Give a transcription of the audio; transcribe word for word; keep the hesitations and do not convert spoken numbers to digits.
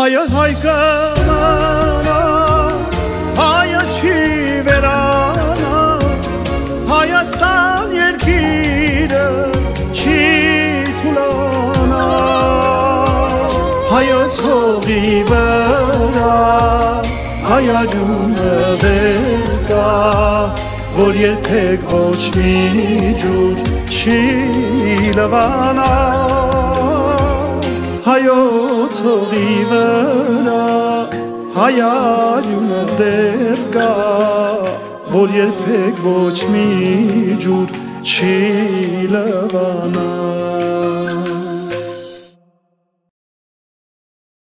Հայը հայկամանա, հայը չի վերանա, Հայաստան երկիրը չի թուլանա, հայոց հողի վրա հայարյունը վեր կա, որ երբեք ոչ մի ջուր չի լվանա, հայոց հողի վրա հայարյունը դեռ կա, որ երբեք ոչ մի ջուր չի լվանա.